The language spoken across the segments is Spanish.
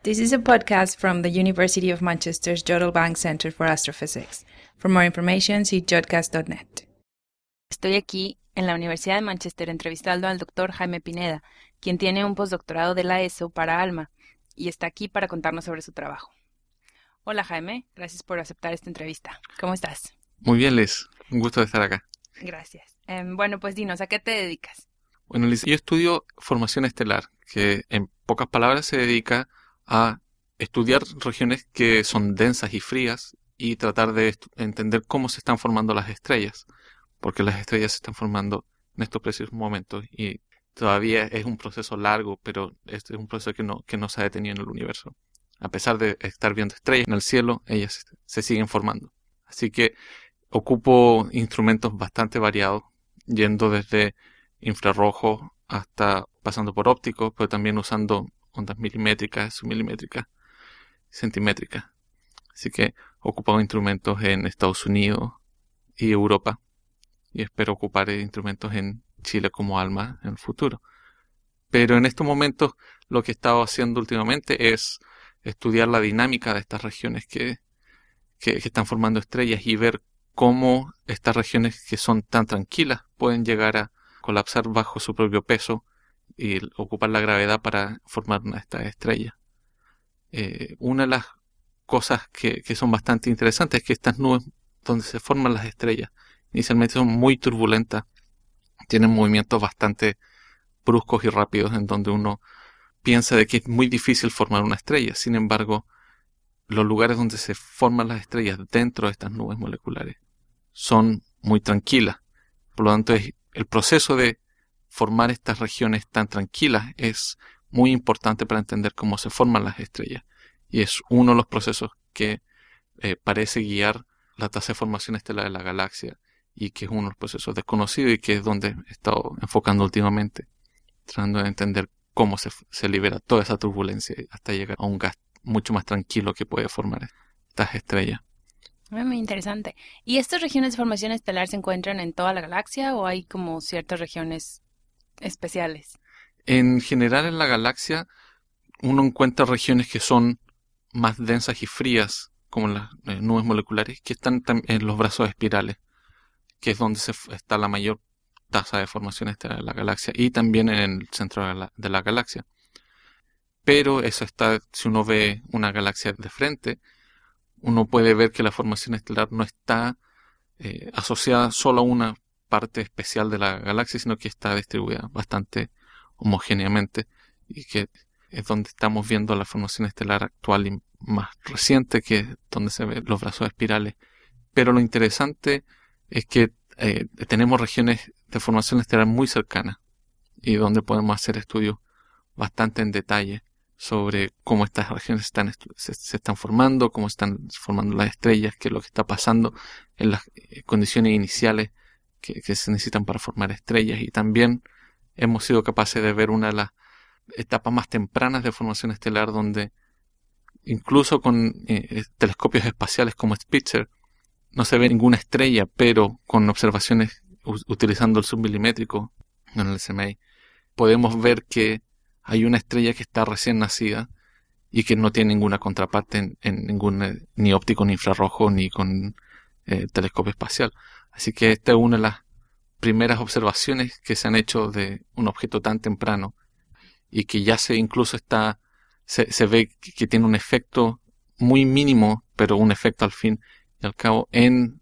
This is a podcast from the University of Manchester's Jodl Bank Center for Astrophysics. For more information, see jodcast.net. Estoy aquí en la Universidad de Manchester entrevistando al doctor Jaime Pineda, quien tiene un postdoctorado de la ESO para ALMA y está aquí para contarnos sobre su trabajo. Hola Jaime, gracias por aceptar esta entrevista. ¿Cómo estás? Muy bien, Liz. Un gusto de estar acá. Gracias. Bueno, pues dinos, ¿a qué te dedicas? Bueno, Liz, yo estudio formación estelar, que en pocas palabras se dedica a estudiar regiones que son densas y frías y tratar de entender cómo se están formando las estrellas, porque las estrellas se están formando en estos precisos momentos y todavía es un proceso largo, pero este es un proceso que no se ha detenido en el universo. A pesar de estar viendo estrellas en el cielo, ellas se siguen formando. Así que ocupo instrumentos bastante variados, yendo desde infrarrojo hasta pasando por ópticos, pero también usando ondas milimétricas, submilimétricas, centimétricas. Así que he ocupado instrumentos en Estados Unidos y Europa y espero ocupar instrumentos en Chile como ALMA en el futuro. Pero en estos momentos lo que he estado haciendo últimamente es estudiar la dinámica de estas regiones que están formando estrellas y ver cómo estas regiones que son tan tranquilas pueden llegar a colapsar bajo su propio peso y ocupar la gravedad para formar una de estas estrellas. Una de las cosas que son bastante interesantes es que estas nubes donde se forman las estrellas inicialmente son muy turbulentas, tienen movimientos bastante bruscos y rápidos en donde uno piensa de que es muy difícil formar una estrella. Sin embargo, los lugares donde se forman las estrellas dentro de estas nubes moleculares son muy tranquilas. Por lo tanto, el proceso de formar estas regiones tan tranquilas es muy importante para entender cómo se forman las estrellas. Y es uno de los procesos que parece guiar la tasa de formación estelar de la galaxia y que es uno de los procesos desconocidos y que es donde he estado enfocando últimamente, tratando de entender cómo se libera toda esa turbulencia hasta llegar a un gas mucho más tranquilo que puede formar estas estrellas. Muy interesante. ¿Y estas regiones de formación estelar se encuentran en toda la galaxia o hay como ciertas regiones especiales? En general en la galaxia uno encuentra regiones que son más densas y frías, como las nubes moleculares, que están en los brazos espirales, que es donde está la mayor tasa de formación estelar de la galaxia, y también en el centro de la galaxia. Pero eso está, si uno ve una galaxia de frente, uno puede ver que la formación estelar no está asociada solo a una parte especial de la galaxia, sino que está distribuida bastante homogéneamente y que es donde estamos viendo la formación estelar actual y más reciente, que es donde se ven los brazos espirales. Pero lo interesante es que tenemos regiones de formación estelar muy cercanas y donde podemos hacer estudios bastante en detalle sobre cómo estas regiones se están formando, cómo están formando las estrellas, qué es lo que está pasando en las condiciones iniciales que se necesitan para formar estrellas. Y también hemos sido capaces de ver una de las etapas más tempranas de formación estelar donde incluso con telescopios espaciales como Spitzer no se ve ninguna estrella, pero con observaciones utilizando el submilimétrico en el SMA podemos ver que hay una estrella que está recién nacida y que no tiene ninguna contraparte en ningún ni óptico, ni infrarrojo, ni con telescopio espacial. Así que esta es una de las primeras observaciones que se han hecho de un objeto tan temprano y que ya se ve que tiene un efecto muy mínimo, pero un efecto al fin y al cabo en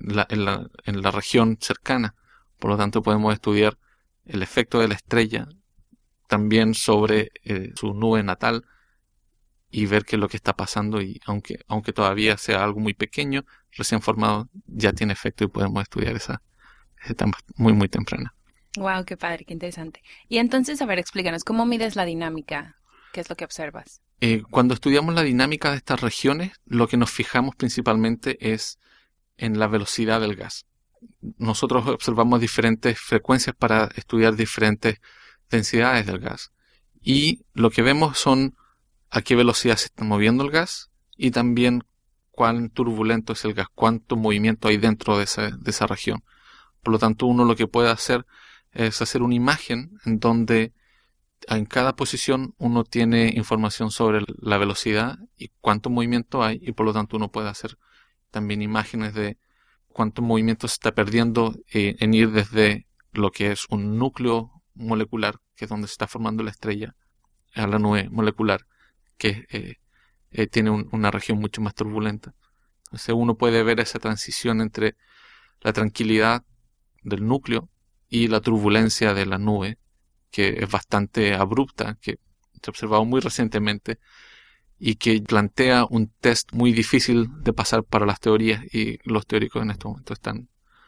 la región cercana. Por lo tanto, podemos estudiar el efecto de la estrella también sobre su nube natal y ver qué es lo que está pasando, y aunque todavía sea algo muy pequeño, recién formado, ya tiene efecto y podemos estudiar esa etapa muy muy temprana. Wow, qué padre, qué interesante. Y entonces, a ver, explícanos, ¿cómo mides la dinámica? ¿Qué es lo que observas? Cuando estudiamos la dinámica de estas regiones, lo que nos fijamos principalmente es en la velocidad del gas. Nosotros observamos diferentes frecuencias para estudiar diferentes densidades del gas. Y lo que vemos son a qué velocidad se está moviendo el gas y también cuán turbulento es el gas, cuánto movimiento hay dentro de esa región. Por lo tanto, uno lo que puede hacer es hacer una imagen en donde en cada posición uno tiene información sobre la velocidad y cuánto movimiento hay, y por lo tanto uno puede hacer también imágenes de cuánto movimiento se está perdiendo en ir desde lo que es un núcleo molecular, que es donde se está formando la estrella, a la nube molecular, que tiene una región mucho más turbulenta. Entonces uno puede ver esa transición entre la tranquilidad del núcleo y la turbulencia de la nube, que es bastante abrupta, que se ha observado muy recientemente y que plantea un test muy difícil de pasar para las teorías, y los teóricos en este momento están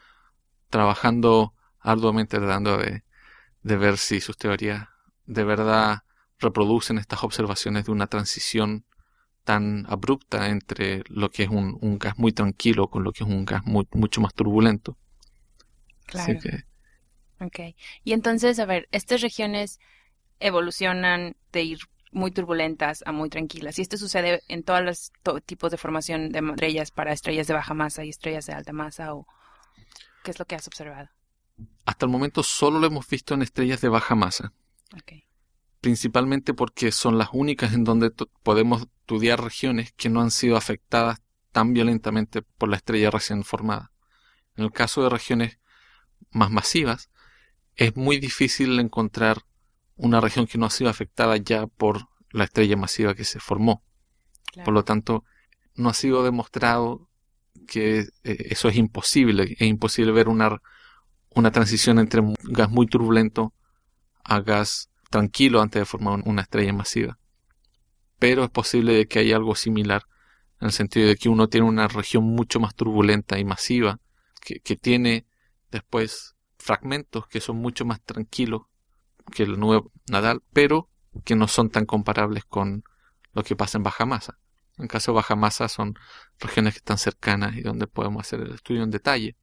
trabajando arduamente tratando de ver si sus teorías de verdad reproducen estas observaciones de una transición tan abrupta entre lo que es un gas muy tranquilo con lo que es un gas mucho más turbulento. Claro. Así que, Ok. Y entonces, a ver, estas regiones evolucionan de ir muy turbulentas a muy tranquilas. Y esto sucede en todos los tipos de formación de estrellas, para estrellas de baja masa y estrellas de alta masa, ¿o qué es lo que has observado? hasta el momento solo lo hemos visto en estrellas de baja masa. Okay. Principalmente porque son las únicas en donde podemos estudiar regiones que no han sido afectadas tan violentamente por la estrella recién formada. En el caso de regiones más masivas, es muy difícil encontrar una región que no ha sido afectada ya por la estrella masiva que se formó. Claro. Por lo tanto, no ha sido demostrado que eso es imposible. Es imposible ver una transición entre un gas muy turbulento a gas tranquilo antes de formar una estrella masiva. Pero es posible de que haya algo similar, en el sentido de que uno tiene una región mucho más turbulenta y masiva, que tiene después fragmentos que son mucho más tranquilos que la nube nodal, pero que no son tan comparables con lo que pasa en baja masa. En caso de baja masa son regiones que están cercanas y donde podemos hacer el estudio en detalle,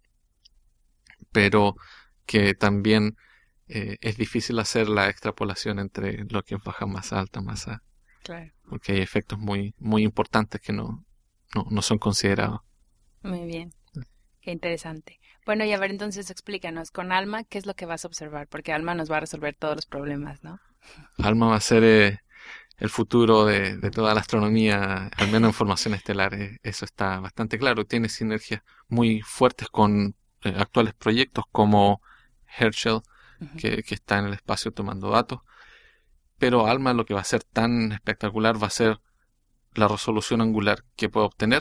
pero que también es difícil hacer la extrapolación entre lo que es baja masa, alta masa, Claro. porque hay efectos muy, muy importantes que no son considerados. Muy bien. Qué interesante. Bueno, y a ver, entonces explícanos, con ALMA, ¿qué es lo que vas a observar? Porque ALMA nos va a resolver todos los problemas, ¿no? ALMA va a ser el futuro de toda la astronomía, al menos en formación estelar. Eso está bastante claro. Tiene sinergias muy fuertes con actuales proyectos como Herschel, Uh-huh. que está en el espacio tomando datos. Pero ALMA lo que va a ser tan espectacular va a ser la resolución angular que puede obtener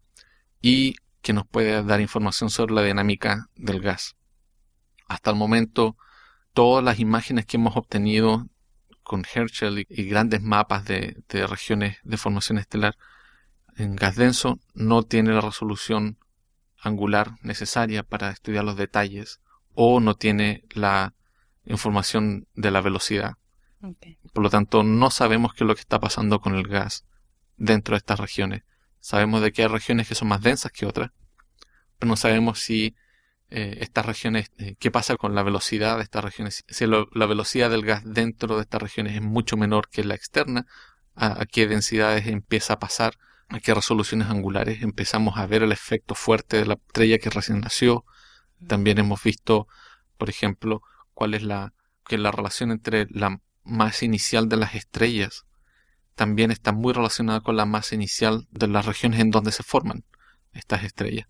y que nos puede dar información sobre la dinámica del gas. Hasta el momento, todas las imágenes que hemos obtenido con Herschel y grandes mapas de regiones de formación estelar en gas denso no tiene la resolución angular necesaria para estudiar los detalles, o no tiene la información de la velocidad. Okay. Por lo tanto, no sabemos qué es lo que está pasando con el gas dentro de estas regiones. Sabemos de que hay regiones que son más densas que otras, pero no sabemos si estas regiones, qué pasa con la velocidad de estas regiones, si la velocidad del gas dentro de estas regiones es mucho menor que la externa, a qué densidades empieza a pasar, a qué resoluciones angulares empezamos a ver el efecto fuerte de la estrella que recién nació. También hemos visto, por ejemplo, cuál es la relación entre la masa inicial de las estrellas. También está muy relacionada con la masa inicial de las regiones en donde se forman estas estrellas.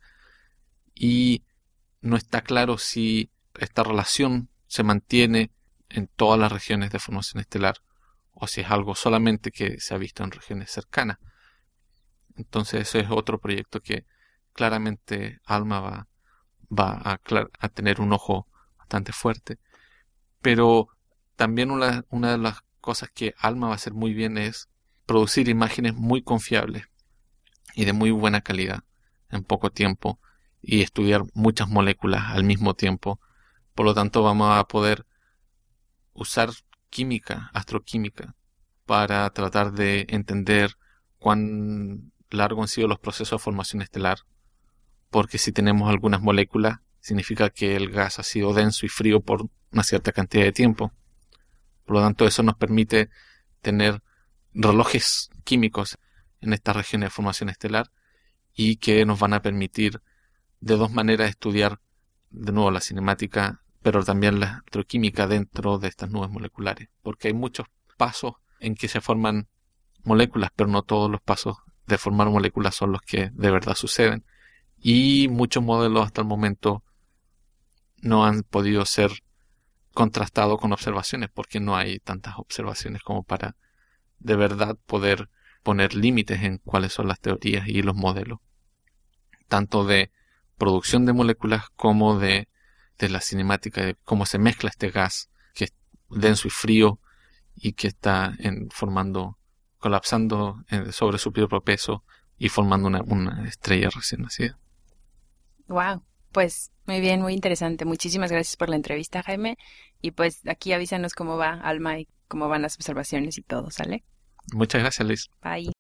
Y no está claro si esta relación se mantiene en todas las regiones de formación estelar o si es algo solamente que se ha visto en regiones cercanas. Entonces ese es otro proyecto que claramente ALMA va a tener un ojo bastante fuerte. Pero también una de las cosas que ALMA va a hacer muy bien es producir imágenes muy confiables y de muy buena calidad en poco tiempo, y estudiar muchas moléculas al mismo tiempo. Por lo tanto, vamos a poder usar química, astroquímica, para tratar de entender cuán largos han sido los procesos de formación estelar. Porque si tenemos algunas moléculas, significa que el gas ha sido denso y frío por una cierta cantidad de tiempo. Por lo tanto, eso nos permite tener relojes químicos en estas regiones de formación estelar, y que nos van a permitir de dos maneras estudiar de nuevo la cinemática pero también la electroquímica dentro de estas nubes moleculares, porque hay muchos pasos en que se forman moléculas, pero no todos los pasos de formar moléculas son los que de verdad suceden. Y muchos modelos hasta el momento no han podido ser contrastados con observaciones, porque no hay tantas observaciones como para de verdad poder poner límites en cuáles son las teorías y los modelos, tanto de producción de moléculas como de la cinemática, de cómo se mezcla este gas que es denso y frío y que está colapsando sobre su propio peso y formando una estrella recién nacida. Wow, pues muy bien, muy interesante. Muchísimas gracias por la entrevista, Jaime. Y pues aquí avísanos cómo va Alma y cómo van las observaciones y todo, ¿sale? Muchas gracias, Liz. Bye.